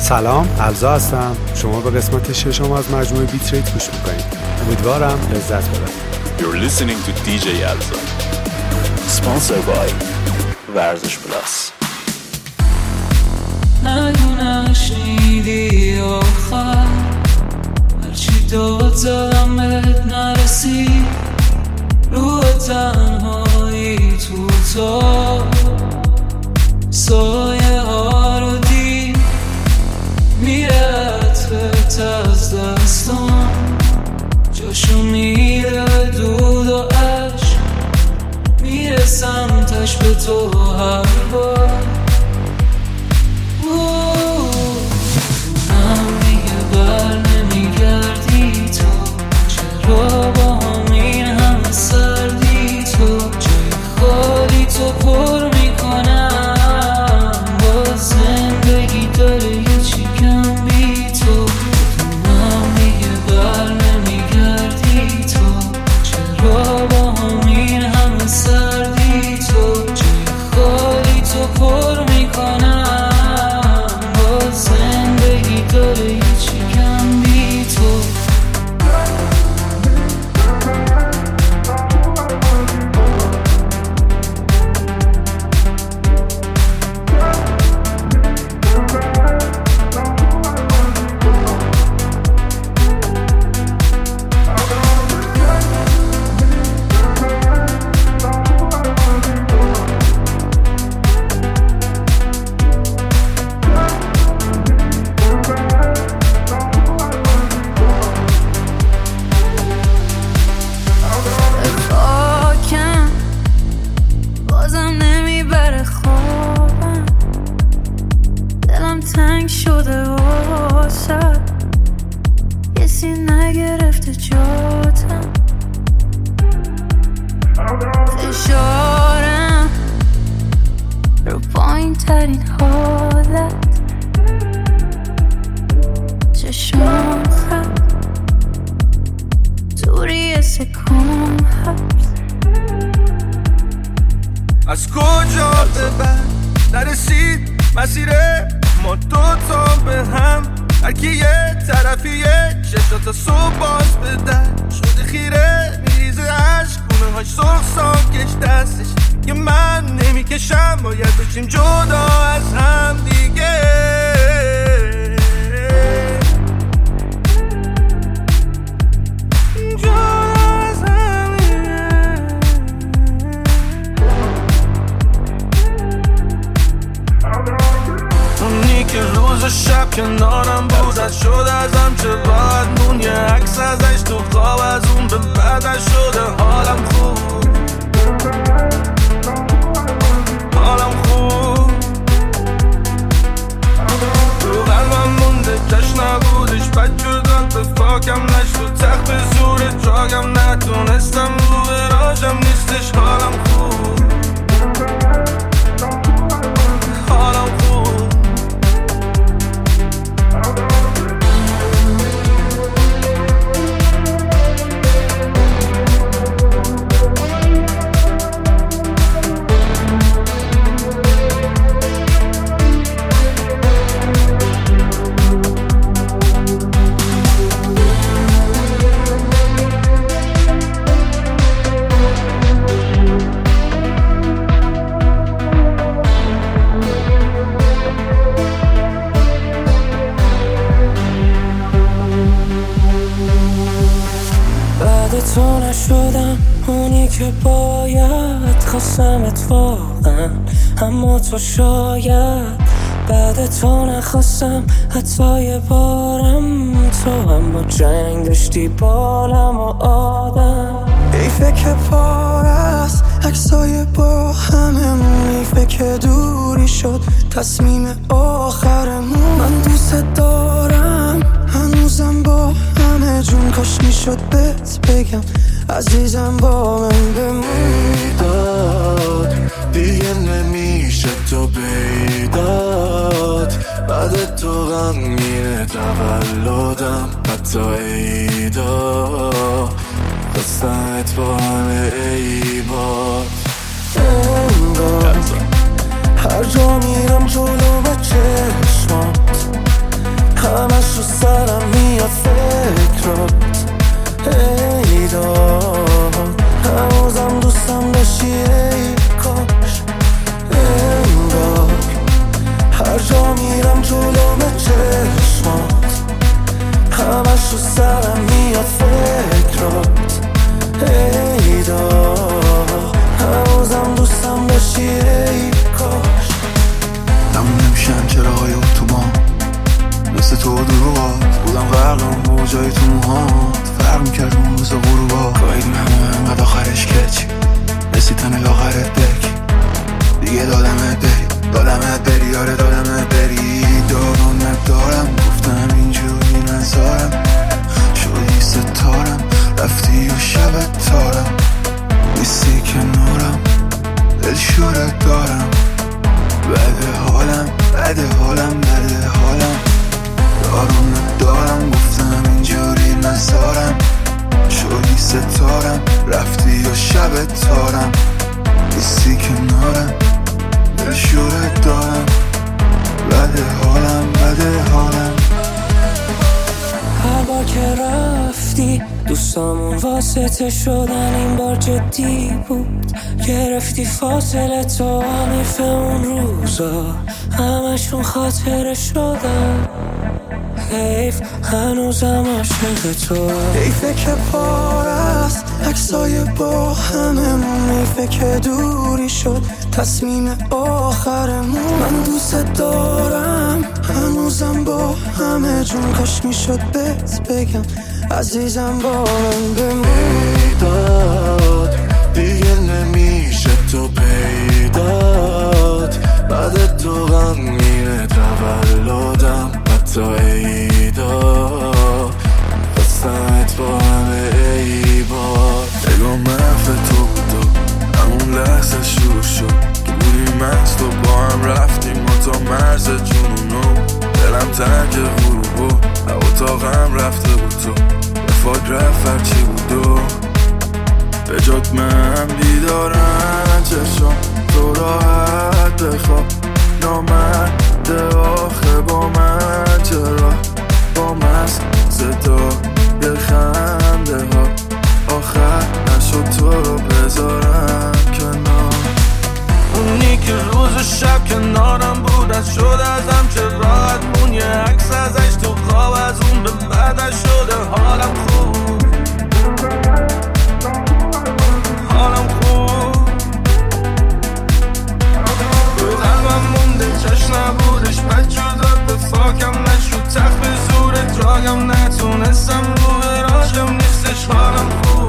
سلام، الزا هستم. شما به قسمت 6 از مجموعه بیت ریت گوش میکنید. امیدوارم لذت ببرید. You're listening to DJ Alza. Sponsored by ورزش پلاس. نشنیدی آخر هرچی داد زدم بهت نرسید، رو تنهایی تو تا سایه ها رو دید، میره عطفت از دستان، جاشو میره دود و عشق، میره سمتش به تو هر بار. بر نمیگردی تو، چرا با همین همه سردی تو، جای خالی تو پر میکنم، با زندگی داره یه چی کم بی تو. بدونم دیگه بر نمیگردی تو، چرا با همین همه سردی تو، جای خالی تو پر میکنم، با زندگی داره یه چی کم بی تو. از کجا به بعد نرسید مسیر ما دوتا به هم، هرکی یه طرفیه چشاتا صبح باز بدن شده خیره، میریزه عشق گونه های سرخ ساکش دستش، که من نمیکشم باید بشیم جدا از هم دیگه. که روز و شب کنارم بود، از شد ازم چه راحت مون، یه عکس ازش تو خواب، از اون به بعدش شده حالم خوب، حالم خوب. تو قلبم مونده کش نبودش، بد جداد به فاکم نشد، تخت به زور جاگم نتونستم، رو به راجم نیستش، حالم خوب، حالم خوب. تو نشدم اونی که باید، خواستم اتفاقا اما تو شاید، بعد تو نخواستم حتی یه بارم، تو هم با جنگ داشتی بالم و آدم. حیفه که پار است عکسای با هممون، حیفه که دوری شد تصمیم آخرمون. من دوست دارم هنوزم با همه جون، کاش میشد بهت بگم عزیزم با من بمون. داد دیگه نمیشه تو بیداد، بعد تو غمگینه تولدم حتی عیدا، خواستمت با همه عیبات. انگار هر جا میرم جلو به چشمات بشی ای کاش. انگار هر جا میرم جلوم چشمات، همش رو سرم میاد فکرات. ای دار هنوزم دوستم بشی ای کاش. تموم نمیشن چراهای اتوبان، مثل تو دروغات بودم غرقم موجای تو موهات. فرق میکرد اون روز غروبات، گاهیدیم همه انقدر آخرش کچ رسید تا نلاغرت بک. دیگه دادمت بری آره دادمت بری. دارونت دارم گفتم اینجوری نزارم، شدی ستارم رفتی و شبت تارم. نیستی کنارم دل شورت دارم، بده حالم دارونت دارم گفتم اینجوری نزارم، شدی ستارم رفتی و شبت تارم. نیستی کنارم دل شورت دارم، بده حالم. هر بار که رفتی دوستامون واسطه شدن، این بار جدی بود. گرفتی فاصله تو حیف اون روزا، همشون خاطره شدن. حیف هنوزم عاشق تو، حیفه که پار است عکسای با هممون، حیفه که دوری شد تصمیم آخرمون. من دوست دارم هنوزم با همه جون، کاش میشد بهت بگم عزیزم با من بمون. ایداد دیگه نمیشه تو پیداد، بعد تو غمگین تولدم حتی ایداد. خواستمت با همه ای بار، نگاه محف تو بود همون لحظه شروع شد که بودیم مست و با هم رفتیم ما تا مرز جنونو. دلم تنگ غروبو اتاقم رفته بود تو، رفاق رفت هرچی بود و به جات من بیدارم. چشم تو راحت بخواب نامرده آخه با من، چرا با مست صدا یه خنده ها آخر نشد تو رو بذارم کنار. اونی که روز و شب کنارم بود از شد ازم چه راحت مون، یه عکس ازش تو خواب از اون به بعدش شده حالم خوب. به قلبم مونده چش نبودش بد شداد به فاکم نشد تخت به زورت راگم نتونستم رو به راجم نیستش حالم خوب.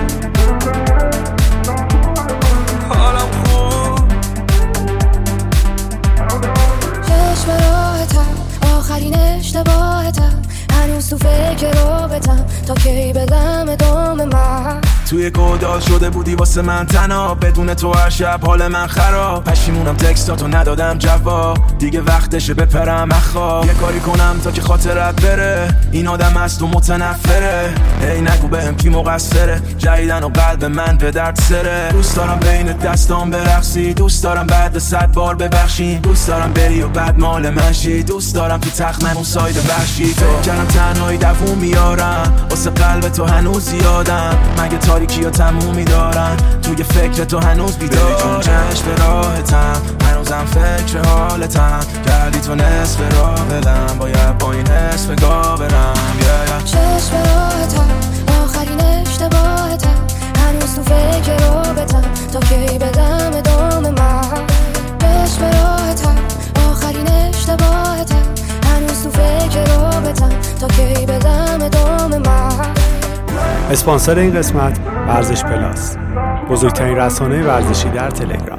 چشم راحتم آخرین اشتباهتم، هنوز تو فکر رابطم تا کی بدم ادامه. من توی گودال شده بودی واسه من تنها، بدون تو هر شب حال من خراب. پشیمونم تکستاتو ندادم جواب، دیگه وقتشه بپرم اخواب. یه کاری کنم تا که خاطرت بره، این آدم از تو متنفره. هی نگو بهم کی مقصره، جدیدن و قلب من به درد سره. دوست دارم بین دستام برقصی، دوست دارم بعد 100 بار ببخشی، دوست دارم بری و بعد مال من شی، دوست دارم تو تخت من اون ساید وحشی. فکر کردم تنهایی دووم میارم واسه قلب تو هنوز یادم، مگه تاریکی ها تمومی دارن توی فکر تو هنوز بیدار. چون چشم به راحتم هنوزم فکر حالتم، کردی تو نصف راه بدم باید با این حس بگاه برم. چشم راحتم آخرین اشتباهتم، هنوز تو فکر رابطم تا کی بدم ادامه. من چشم راحتم آخرین اشتباهتم، هنوز تو فکر رابطم تا کی بدم ادامه. من اسپانسر این قسمت ورزش پلاس، بزرگترین رسانه ورزشی در تلگرام.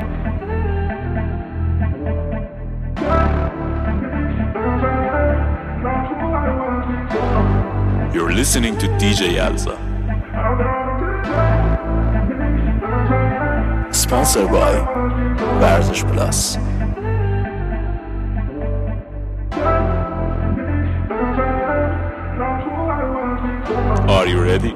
You're listening to DJ Yalza. Sponsored by ورزش پلاس. Are you ready?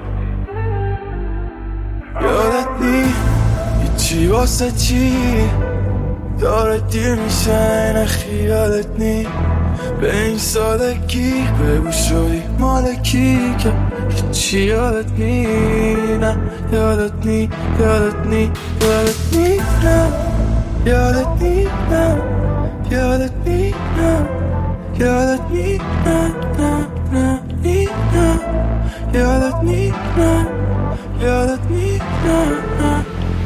یادت نی چی واسه چی داره دیر میشه، نه خیالت نی به این سادگی بگو شدی مالکی که هیچی یادت نی، نه یادت نی یادت میرم یادت میرم یادت میرم یادت میرم یادت میرم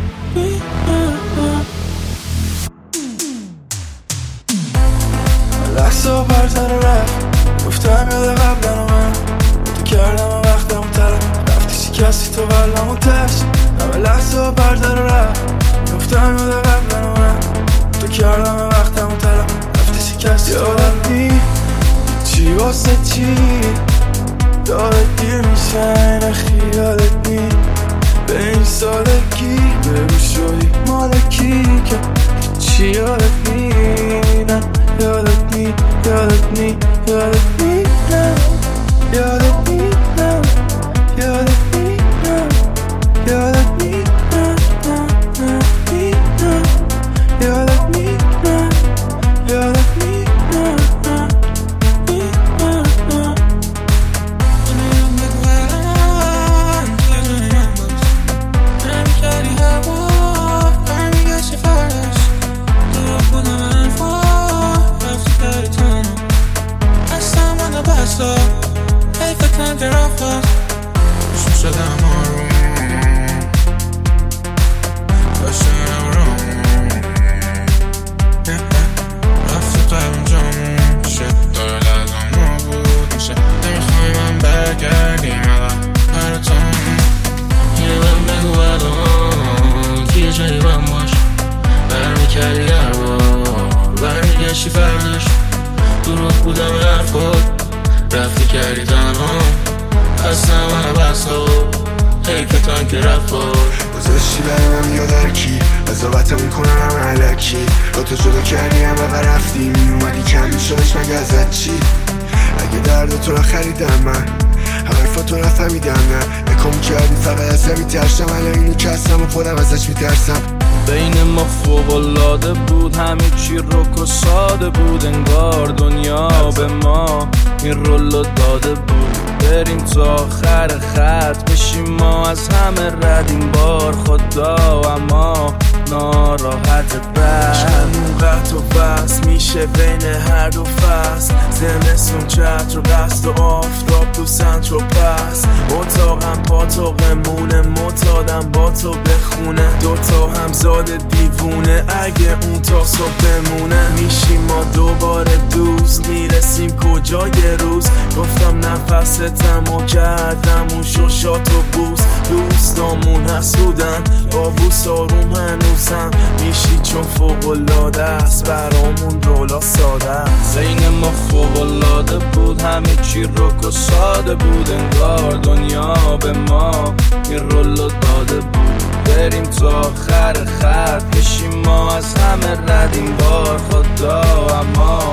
لحظه و برتر رفت گفتم یاد قبلن و من تو کردم و وقتم و طرف رفتی شکستی تو قلبم و تشت همه لحظه و برتر رفت گفتم یاد قبلن و من تو کردم و وقتم و طرف رفتی شکستی یادت نی چی واسه چی دارت دیر میشه نخی یادت نی به این سادگی بگو شوی مالکی که چی یادت نی نه یادت نی یادت نی یادت نی نه یادت نی نه یادت نی نه یادت نی نه نی نه یادت نی نه یادت نی نه شدم آروم باشم آروم رفت قلبم جامون میشه داره لحظم نابود میشه نمیخوای من برگردیم براتون یه من بگو الان کیه جایی من باش برمیکردی هر بار برمیگشتی فرداش دروغ بودم حرفات رفتی کردی تنها اصلا من بسا حیفتان که رفتار گذاشتی برای من یادرکی قضاوتم میکنم هم علکی با تو جدا کردی هم و رفتی میومدی کم میشدش مگه ازت چی اگه درد تو را خریدم من حرفا تو را فهمیدم نه نکام کردی فقط ازم میترسم الان اینو که هستم و خودم ازش میترسم بین ما فوق‌العاده بود همه چی رک و ساده بود انگار دنیا به ما این رولو داده بود بریم تا آخر خط بشیم ما از همه رد این بار خدا اما ناراحت عشقمون قطع و بس میشه بین هر دو فصل زمستون چتر و قصد و آفتاب تو سنتر و پس اتاقم پاتاقمونه متادم با تو بخونه دوتا همزاد دیوونه اگه اون تا صبح بمونه میشیم ما دوباره دوست میرسیم کجای روز گفتم نفستم و کردم اون شوشات و بوس دوستامون حسودن با بوس آروم هنوزم میشی چون فوق‌العاده است برامون رولا ساده است بین ما فوق‌العاده بود همه چی رک و ساده بود انگار دنیا به ما این رولو داده بود بریم تا آخر خط بشیم ما از همه رد این بار خدا اما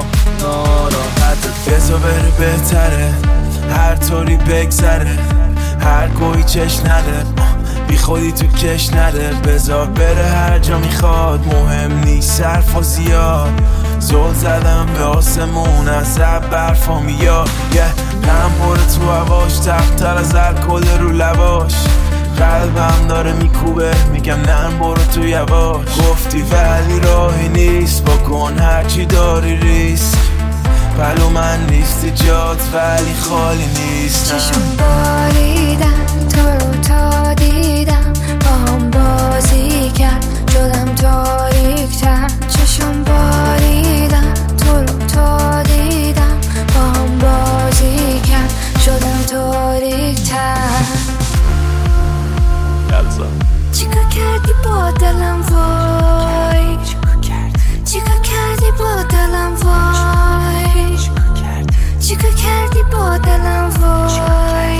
ناراحت بذار بره بهتره هر طوری بگذره هر گویی چش نده بی خودی تو کش نده بذار بره هر جا میخواد مهم نیست حرف و زیاد زل زدم به آسمون از عب برفا میاد هم بره تو هواش تختر از الکل رو لباش قلبم داره میکوبه میگم نرم برو تو یواش گفتی ولی راهی نیست بکن هرچی داری ریسک پلو من نیستی جات ولی خالی نیستم چشم باریدم تو رو تا دیدم با هم بازی کرد شدم تاریک‌تر چشم باریدم تو رو تا دیدم با هم بازی کرد شدم تاریک‌تر چیکار کردی با دلم وای چیکار کردی با دلم وای چیکار کردی با دلم وای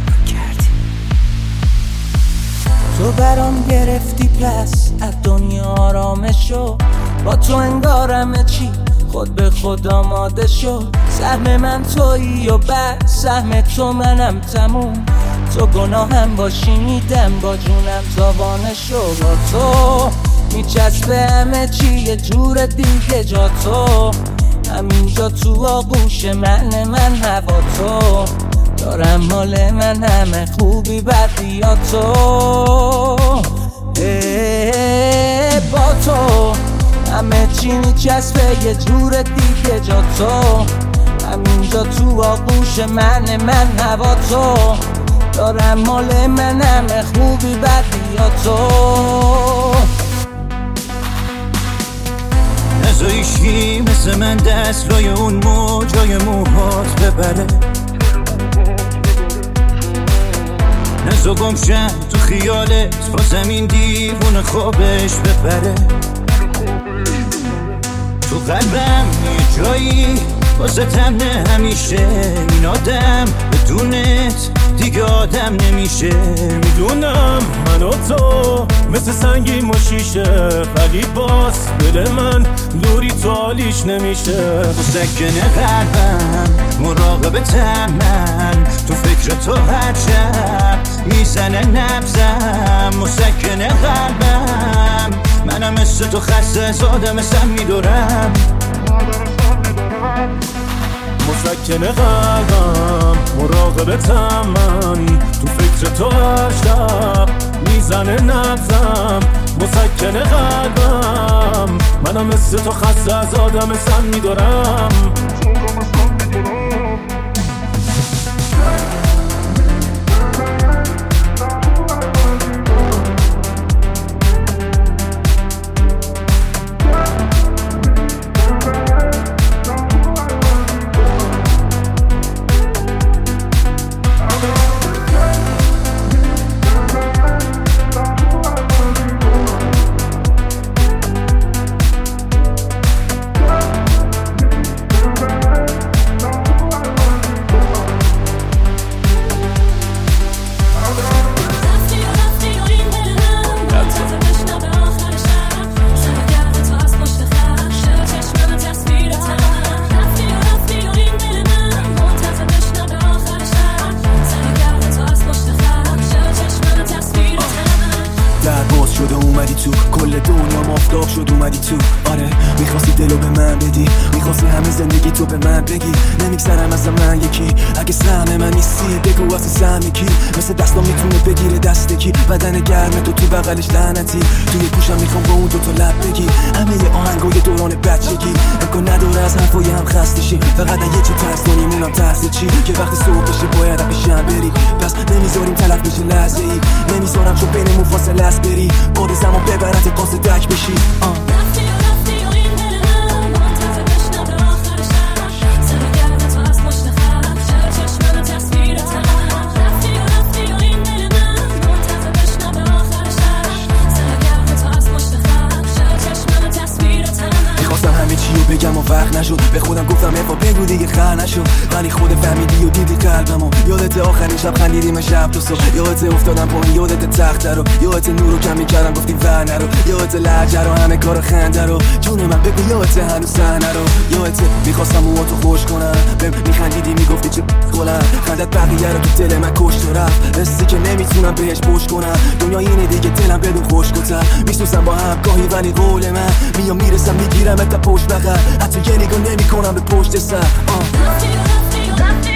تو برام گرفتی پس از دنیا آرامش شو با تو انگارم چی خود به خود آماده شو سهم من تویی و بعد سهم تو منم تموم تو گناهم باشی میدم با جونم تاوانه شو با تو میچسبه همه چی یه جور دیگه جا تو همینجا تو آغوش من هوا تو دارم مال من همه خوبی بدی یا تو با تو همه چی میچسبه یه جور دیگه جا تو، همینجا تو آغوش من هوا تو، دارم مال من همه خوبی بدی یا تو. نزایشی مثل من دست لای اون موجای موهات ببره، نزا گمشم تو خیالت با زمین دیوون خوابش ببره. تو قلبم یه جایی واسطم نه همیشه، این آدم بدونت دیگه آدم نمیشه. میدونم من و تو مثل سنگیم و شیشه، ولی باز دل من دوری تو حالیش نمیشه. مسکن قلبم مراقبتم من، تو فکر تو هر شب میزنه نبزم. مسکن قلبم منم مثل تو خسته از آدم سم میدورم. مسکن قلبم مراقبتم من، تو فکر تو هر شب میزنه نبزم. مسکن قلبم منم مثل تو خسته از آدم سم میدارم. شده اومدی تو، کل دنیا مافتاب شد اومدی تو. آره میخواستی دلو به من بدی، میخواستی همه زندگی تو به من بگی. نمیگذرم از من یکی، اگه سهم من نیستی بگو واسه سهم کی. مثل دستام میتونه بگیره دست کی، بدن گرم تو بغلش لعنتی. توی گوشم میخوام با اون دوتا لب بگی، همه آهنگای دوران بچگی. امکان نداره از حرفای هم خسته شی، فقط یه چی ترس کنیم اونم ترس چی، که وقتی صبح بشه باید پیشم بری. پس نمیذاریم تلف بشه لحظه ای، نمیذارم چون بینمون فاصله است بری. باد زمان ببرت قاصد دک بشی. همه چیو بگم و وقت نشد، به خودم گفتم افا بگو دیگه خر نشد. ولی خود فهمیدی و دیدی قلبمو، یادت آخرین شب خندیدیم شب تو صبح. یادت افتادم پایین، یادت تخت رو، یادت نورو کم میکردم گفتی ور نرو. یادت لهجه رو، همه کار خنده رو، جون من بگو یادت هنوز صحنه رو. یادت میخواستم موهاتو خوش کنم، بهم میخندیدی میگفتی چه گلم. خندت بقیه رو تو دل من کشت و رفت، رسیدی که نمیتونم بهش پشت کنم. دنیا اینه دیگه دلم بدون خوشگذر، میسوزم با هم گاهی ولی قول من میام میرسم میگیرم تا پشت بغل. حتی یه نگاه نمی کنم به پشت سر.